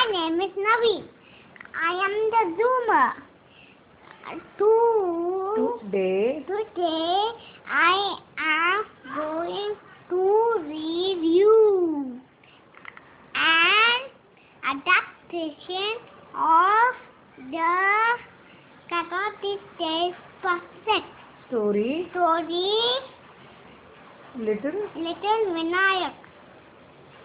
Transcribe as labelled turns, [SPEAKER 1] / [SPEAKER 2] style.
[SPEAKER 1] name is Naveen. I am the Zoomer. Today I am going to review an adaptation of the Chaotic Tales Story
[SPEAKER 2] Little
[SPEAKER 1] Vinayak.